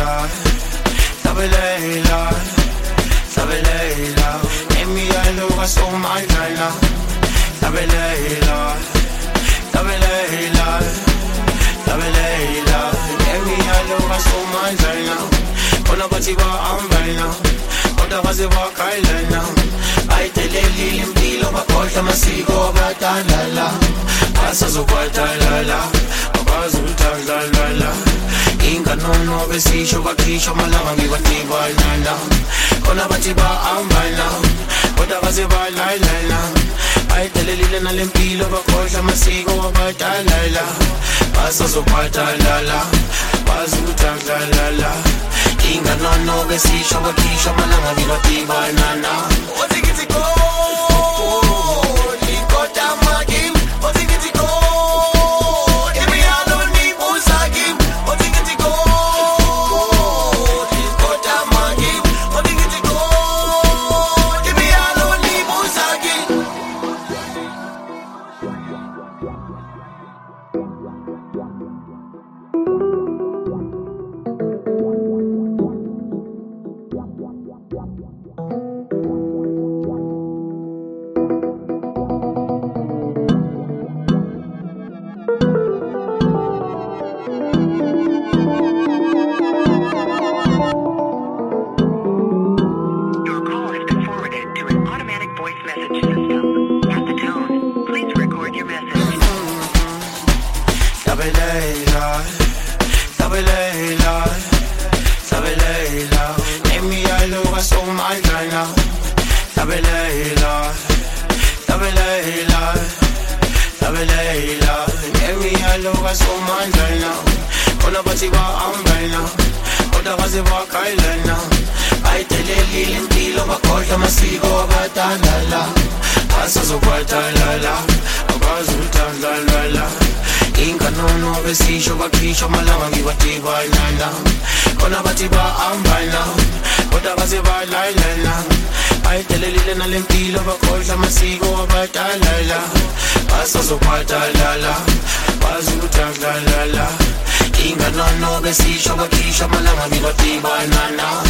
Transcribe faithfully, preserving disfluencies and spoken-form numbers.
Leila, sabe Leila, sabe Leila. Emi ya luga so my Leila, sabe Leila, sabe Leila, sabe Leila. Emi ya luga so my Leila. Kona batiba ambaina, kona baziba kailena. Ay teleli limpilo bakota masigo batalala. Asa zo batalala, abazuta la la la. Inga no no besisho bakisho malama ngibatiba nana. Kona batiba ambaina, kona baziba la la la. Ay teleli lena limpilo bakota masigo batalala. Asa zo batalala, abazuta la la la. Inga no no besisho bakisho malama ngibatiba nana. Otikitiko likota magim. Otikitiko emiano ni busagim. Otikitiko likota magim. Otikitiko emiano ni busagim. Sabe Leila, sabe Leila, sabe Leila. Emi ya luga so my Leila, sabe Leila, sabe Leila, sabe Leila. Emi ya luga so my Leila. Kona batiba ambaina, kona baziba kailena. Ay teleli limpilo bakota masigo batalala. Asa zo batalala, abazuta la la la. Inga no no besisho bakisho malama ngibatiba nana. Kona batiba ambaina, kona baziba la la la. Ay teleli lena limpilo bakota masigo batalala. Asa zo batalala, abazuta la la la. Inga no no besisho bakisho malama ngibatiba nana.